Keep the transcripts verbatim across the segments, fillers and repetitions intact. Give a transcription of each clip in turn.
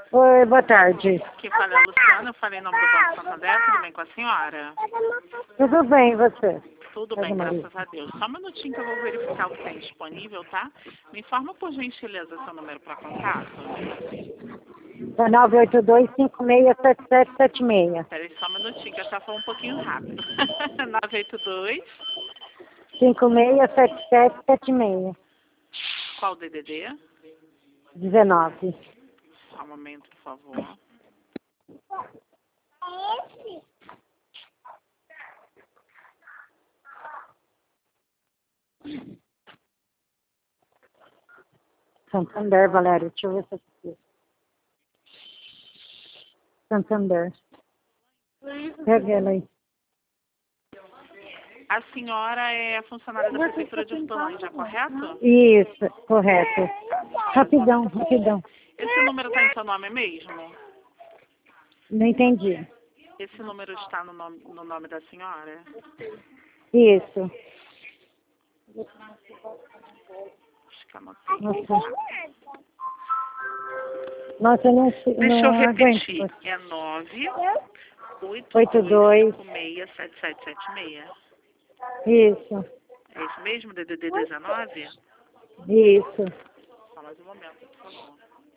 Oi, boa tarde. Quem fala é a Luciana, eu falei em nome do Banco Santander, tudo bem com a senhora? Tudo bem, e você? Tudo bem, graças a Deus. Só um minutinho que eu vou verificar o que tem disponível, tá? Me informa, por gentileza, seu número para contato. É nove oito dois, cinco seis sete sete sete seis. Peraí, só um minutinho, que eu já falo um pouquinho rápido. nove oito dois, cinco seis sete sete sete seis. qual o D D D? dezenove. Só um momento, por favor. Santander, Valério. Deixa eu ver se eu consigo. Santander. Pega ela aí. A senhora é funcionária da Prefeitura de Hortolândia, correto? Isso, correto. Rapidão, rapidão. Esse número está em seu nome mesmo? Não entendi. Esse número está no nome, no nome da senhora? Isso. Acho que anotei. Nossa. Nossa, eu não, sei- Deixa eu não aguento. repetir. É nove Oito oito dois. dois cinco seis sete sete sete seis. Isso, É isso mesmo? D D D dezenove? isso. Só mais um momento, por favor.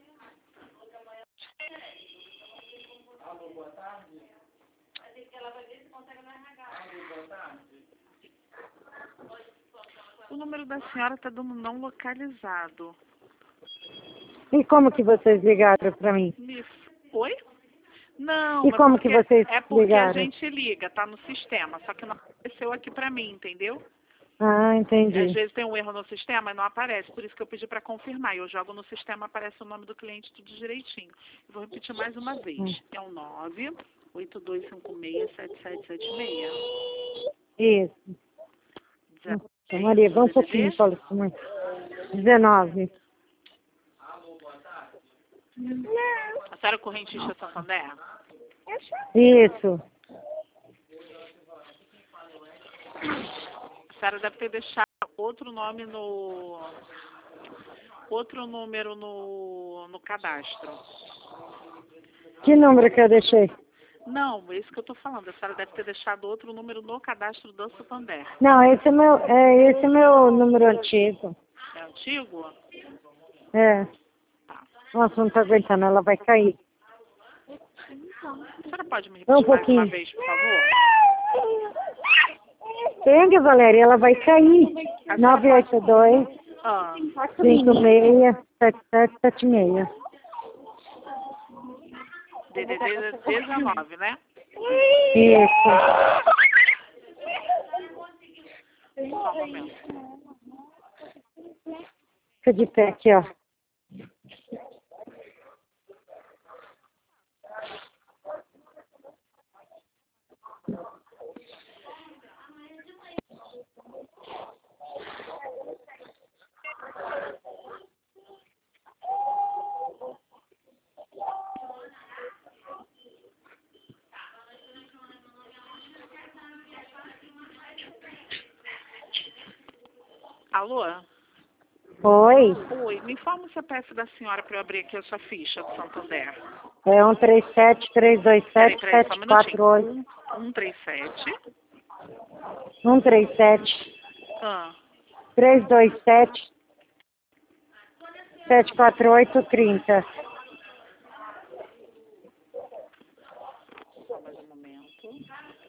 O número da senhora está dando não localizado. E como que vocês ligaram para mim? Me... Oi? Não, E é como que porque, vocês é porque a ligaram? gente liga, tá no sistema, só que não apareceu aqui pra mim, entendeu? Ah, Às entendi. vezes tem um erro no sistema e não aparece, por isso que eu pedi para confirmar. Eu jogo no sistema, aparece o nome do cliente tudo direitinho. Eu vou repetir mais uma vez. Hum. É o nove oito dois cinco seis sete sete sete seis. Isso. Nossa, Maria, vai um pouquinho, D D D? fala isso, mãe. dezenove. A senhora é correntista Santander? Isso. A senhora deve ter deixado outro nome no... Outro número no, no cadastro. Que número que eu deixei? Não, é isso que eu estou falando. A senhora deve ter deixado outro número no cadastro do Santander. Não, esse é meu, é, esse é meu número antigo. É antigo? É. Tá. Nossa, não tô aguentando, ela vai cair. A senhora pode me Vai um repetir mais uma pouquinho. vez, por favor? Pega, Valéria, ela vai cair. nove oito dois, Ah, cinco seis sete sete sete seis. D D D dezenove, né? Isso. Só um momento. Fica de pé aqui, ó. Alô? Oi. Oi, me informa o C P F da senhora para eu abrir aqui a sua ficha do Santander. É um três sete, três dois Peraí, sete, peraí, só um sete quatro oito. minutinho. Um, um, três, sete. um três sete, Ah, três dois sete, sete quatro oito, trinta. só mais um momento.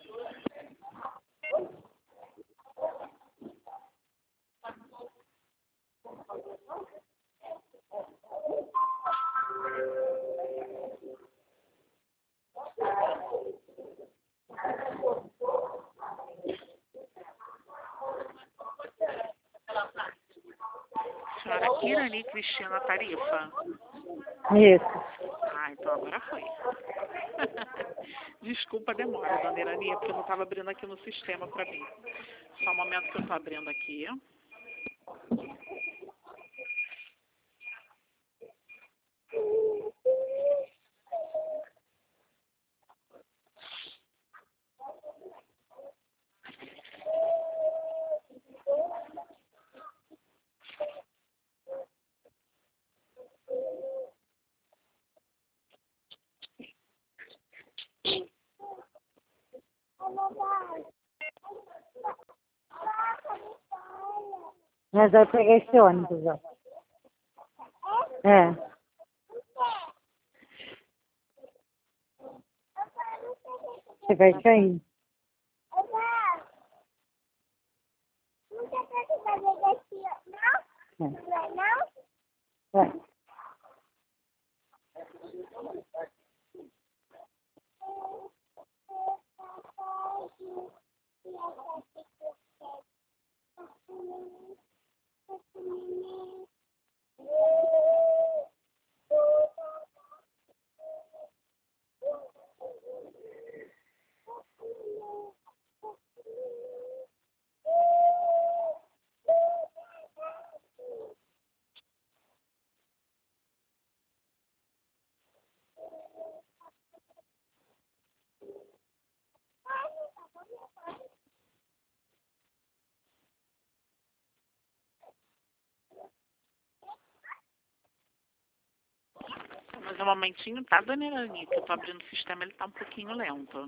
Senhora Irani Cristina Tarifa. Isso. Ah, então agora foi. Desculpa a demora, dona Irani, é porque eu não estava abrindo aqui no sistema para mim. Só um momento que eu estou abrindo aqui. Mas eu peguei esse ônibus, ó. É. Você vai sair. É. É. Mas um momentinho, tá, dona Irani? Que eu tô abrindo o sistema, ele tá um pouquinho lento.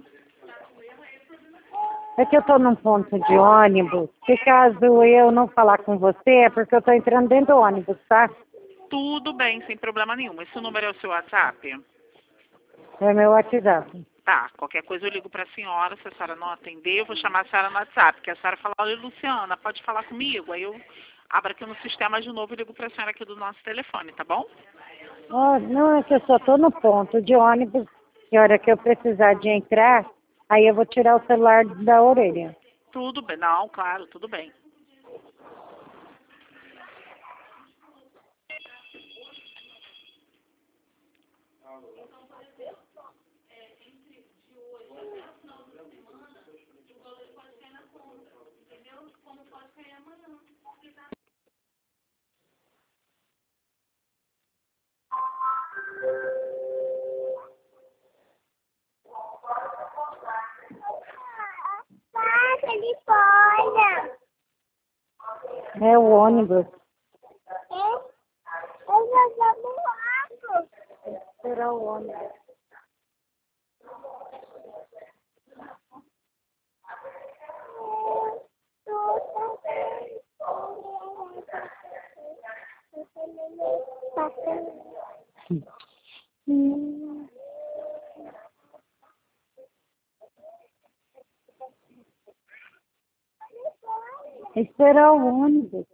É que eu tô num ponto de ônibus. Se caso eu não falar com você, é porque eu tô entrando dentro do ônibus, tá? Tudo bem, sem problema nenhum. Esse número é o seu WhatsApp? É meu WhatsApp. Tá, qualquer coisa eu ligo pra senhora, se a senhora não atender, eu vou chamar a senhora no WhatsApp, que a senhora fala, olha, Luciana, pode falar comigo? Aí eu abro aqui no sistema de novo e ligo pra senhora aqui do nosso telefone, tá bom? Oh, não, é que eu só tô no ponto de ônibus. E a hora que eu precisar de entrar, aí eu vou tirar o celular da orelha. Tudo bem, não, claro, tudo bem. É o ônibus. Será o ônibus. Hum. Esperar o ônibus.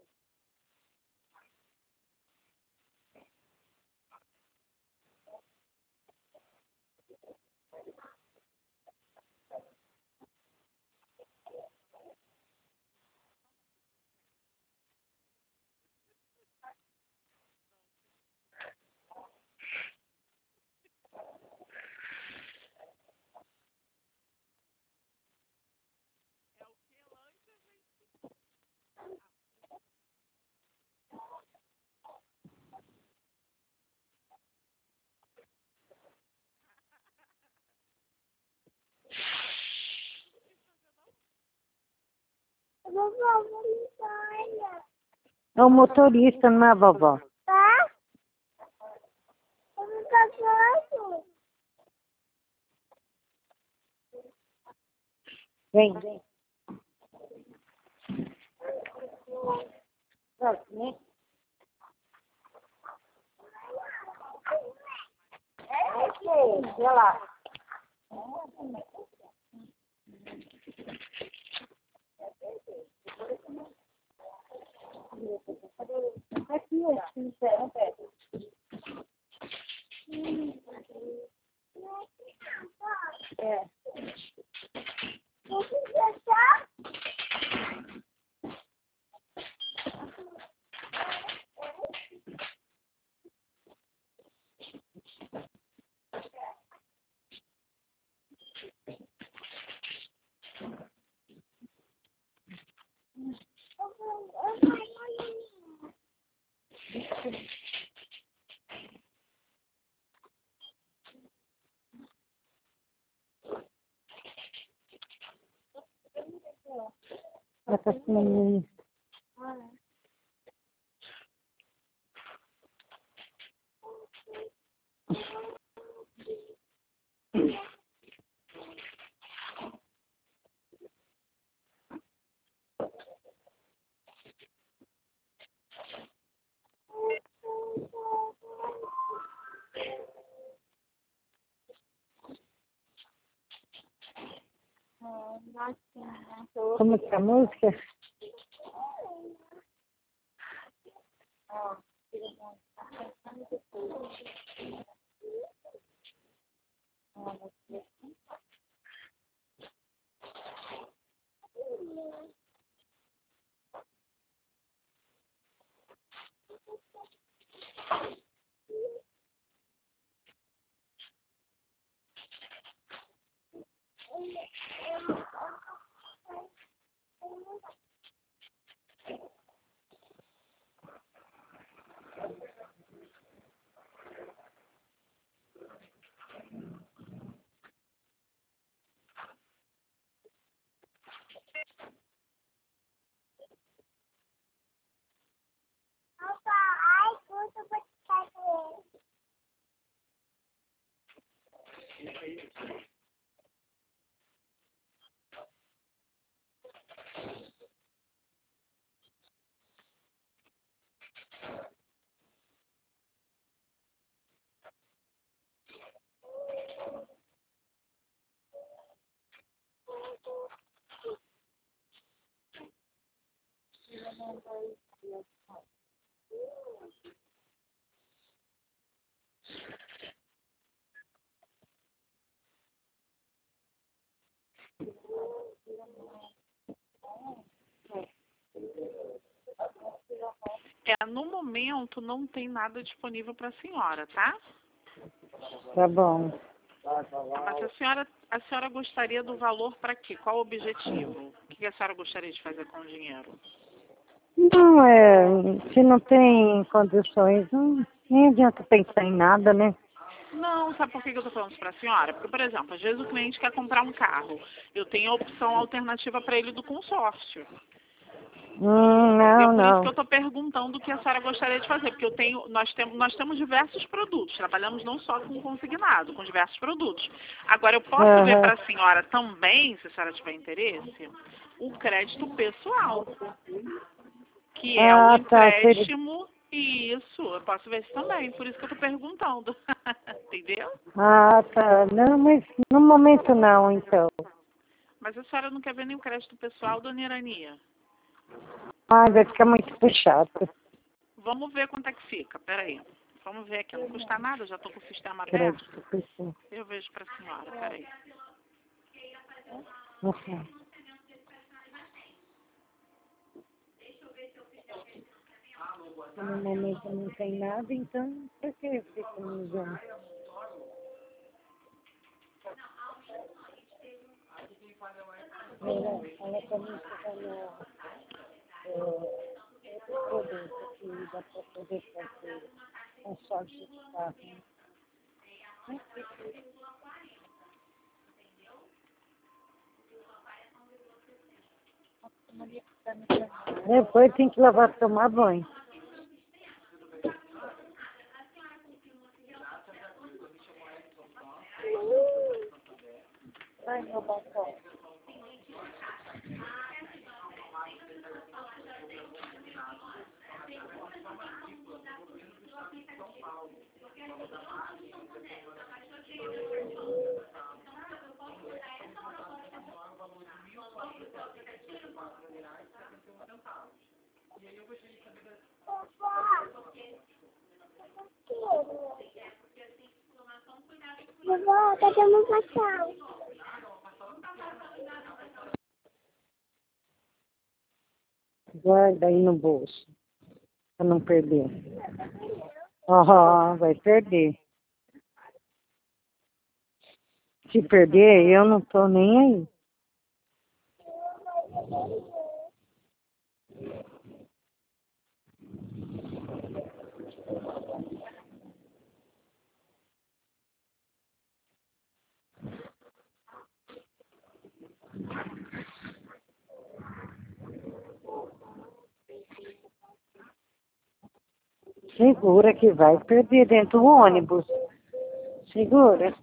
É o motorista, não é a vovó? Vem, vem. Vem. Olha lá. Aqui, aqui, é. É. Tá assim. Como que é a música? É, no momento não tem nada disponível para a senhora, tá? Tá bom. Mas a senhora, a senhora gostaria do valor para quê? Qual o objetivo? O que a senhora gostaria de fazer com o dinheiro? Não, é, se não tem condições, não, nem adianta pensar em nada, né? Não, sabe por que eu estou falando isso para a senhora? Porque, por exemplo, às vezes o cliente quer comprar um carro. Eu tenho a opção alternativa para ele do consórcio. Hum, É não, por isso que eu não. estou perguntando o que a senhora gostaria de fazer, porque eu tenho, nós, temos, nós temos diversos produtos, trabalhamos não só com consignado, com diversos produtos. Agora, eu posso ver Aham. para a senhora também, se a senhora tiver interesse, o crédito pessoal, que é o Ah, tá. Seria... empréstimo, e isso, eu posso ver isso também, por isso que eu estou perguntando, entendeu? Ah, tá. Não, mas no momento não, então. Mas a senhora não quer ver nem o crédito pessoal, dona Irania? Ah, vai ficar muito puxado. Vamos ver quanto é que fica, peraí. Vamos ver aqui, não custa nada, eu já estou com o sistema aberto. Crédito pessoal. Eu vejo para a senhora, peraí. Uhum. No momento não tem nada, então por que fica me usando? Ela, ela também fica no é, outro produto que dá para poder fazer consórcio de carro. Depois tem que lavar, tomar banho. Vai, meu balcão. Vovó, tá dando pastel. Guarda aí no bolso, para não perder. Aham, vai perder. Se perder, eu não tô nem aí. Segura que vai perder dentro do ônibus. Segura.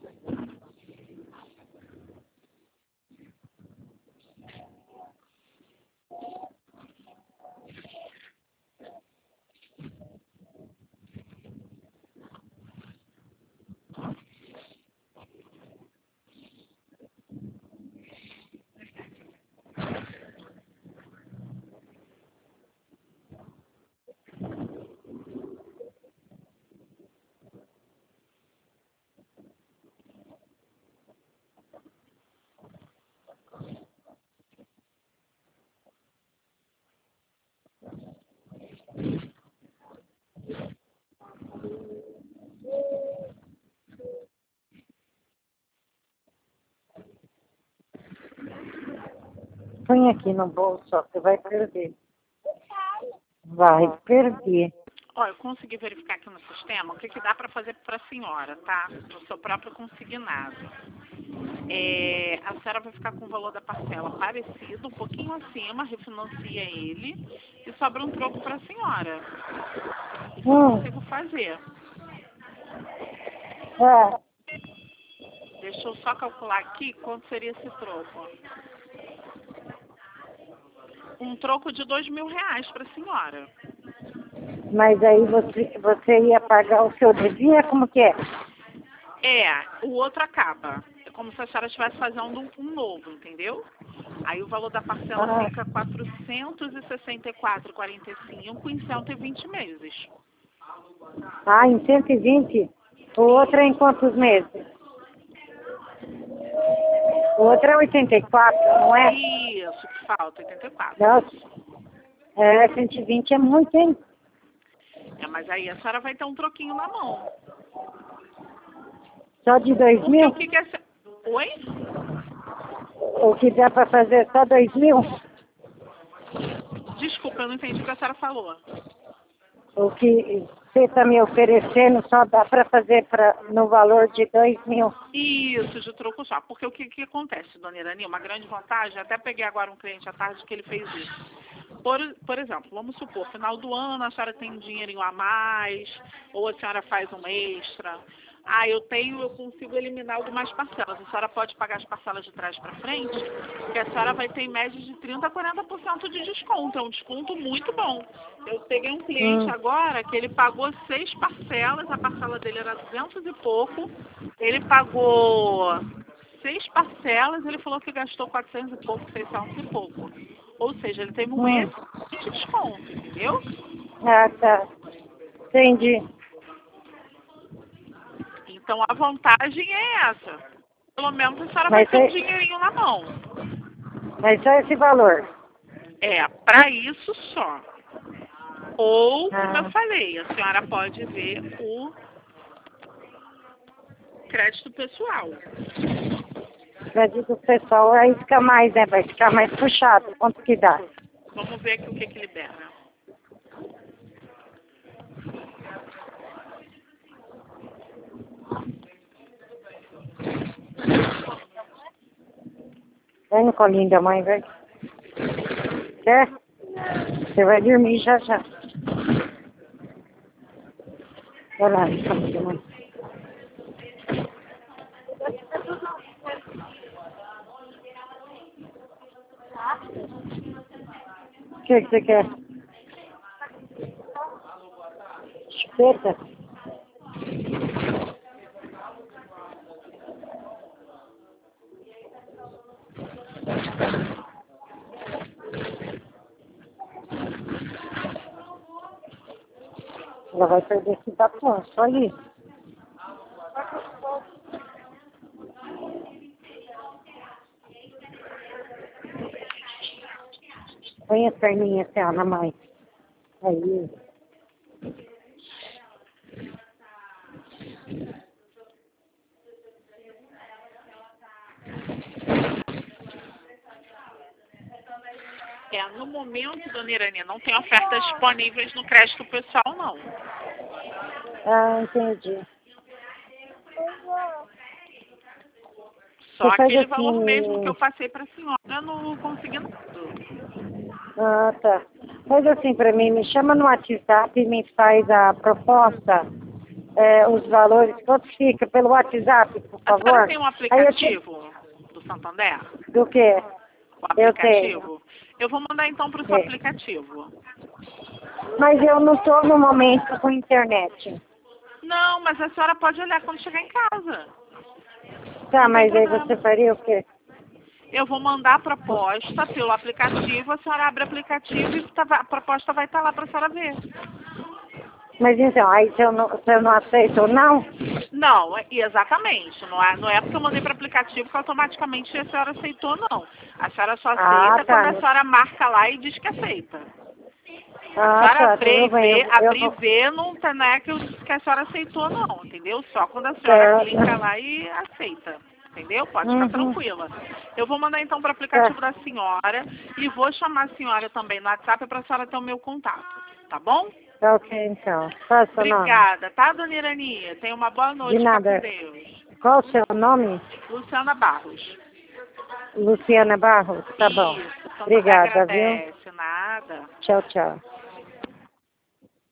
Põe aqui no bolso, ó, você vai perder. Vai perder. Ó, eu consegui verificar aqui no sistema o que, que dá para fazer para a senhora, tá? No seu próprio consignado. É, a senhora vai ficar com o valor da parcela parecido, um pouquinho acima, refinancia ele e sobra um troco para a senhora. Isso Hum. eu consigo fazer. É. Deixa eu só calcular aqui quanto seria esse troco. Um troco de dois mil reais para a senhora. Mas aí você, você ia pagar o que eu devia? Como que é? É, o outro acaba. É como se a senhora estivesse fazendo um, um novo, entendeu? Aí o valor da parcela Ah. fica quatrocentos e sessenta e quatro reais e quarenta e cinco em cento e vinte meses. Ah, em cento e vinte? O outro é em quantos meses? O outro é oitenta e quatro, não é? Isso, que falta, oitenta e quatro. Nossa. É, cento e vinte é muito, hein? É, mas aí a senhora vai ter um troquinho na mão. Só de dois Porque mil? o que que é... se- Oi? O que dá para fazer só dois mil? Desculpa, eu não entendi o que a senhora falou. O que você está me oferecendo só dá para fazer pra, no valor de dois mil? Isso, de troco só. Porque o que, que acontece, dona Irani? Uma grande vantagem, até peguei agora um cliente à tarde que ele fez isso. Por, por exemplo, vamos supor, final do ano a senhora tem um dinheirinho a mais, ou a senhora faz um extra. Ah, eu tenho, eu consigo eliminar algumas parcelas. A senhora pode pagar as parcelas de trás para frente, que a senhora vai ter em média de trinta a quarenta por cento de desconto. É um desconto muito bom. Eu peguei um cliente Hum. agora que ele pagou seis parcelas, a parcela dele era duzentos e pouco. Ele pagou seis parcelas, ele falou que gastou quatrocentos e pouco, seiscentos e pouco. Ou seja, ele teve um Hum. excelente desconto, entendeu? Ah, tá. Entendi. Então a vantagem é essa. Pelo menos a senhora vai Mas ter um é, dinheirinho na mão. mas só esse valor. É, para isso só. Ou, como Ah. eu falei, a senhora pode ver o crédito pessoal. Crédito pessoal, aí fica mais, né? Vai ficar mais puxado. Quanto que dá? Vamos ver aqui o que que libera. Vem no colinho da mãe, vai. Quer? Você vai dormir já já. Vai lá no colinho da mãe. O que, que você quer? Chupeta? Ela vai perder esse batom, só isso. Põe as perninhas assim, ó, na mãe. Aí. É, no momento, dona Irani, não tem ofertas disponíveis no crédito pessoal, não. Ah, entendi. Só Você faz aquele assim. valor mesmo que eu passei para a senhora no consignado. Ah, tá. Faz assim pra mim, me chama no WhatsApp e me faz a proposta, é, os valores, quanto fica pelo WhatsApp, por A senhora favor. tem um Aí eu te... aplicativo do Santander? Do quê? O Eu tenho. aplicativo? Eu vou mandar então para o seu É. aplicativo. Mas eu não estou no momento com internet. Não, mas a senhora pode olhar quando chegar em casa. Tá, Não mas tem aí problema. você faria o quê? Eu vou mandar a proposta pelo aplicativo, a senhora abre o aplicativo e tá- a proposta vai estar lá para a senhora ver. Mas então, aí se eu não, se eu não aceito ou não? Não, é- exatamente. Não é, não é porque eu mandei para o aplicativo que automaticamente a senhora aceitou, não. A senhora só aceita Ah, tá. quando a senhora marca lá e diz que aceita. A Ah, senhora tá, abrir e tudo bem. ver, Eu, eu abrir e vou... ver não, tá- não é que, eu- que a senhora aceitou não, entendeu? Só quando a senhora Certo. clica lá e aceita. Entendeu? Pode ficar Uhum. tranquila. Eu vou mandar então para o aplicativo Certo. da senhora e vou chamar a senhora também no WhatsApp para a senhora ter o meu contato. Tá bom? Tá ok, então. Qual é o seu nome? Obrigada, tá, dona Irania? Tenha uma boa noite, De fica com nada. Deus. Qual o seu nome? Luciana Barros. Luciana Barros? Tá bom. Isso, então Obrigada, viu? agradece, nada. Tchau, tchau.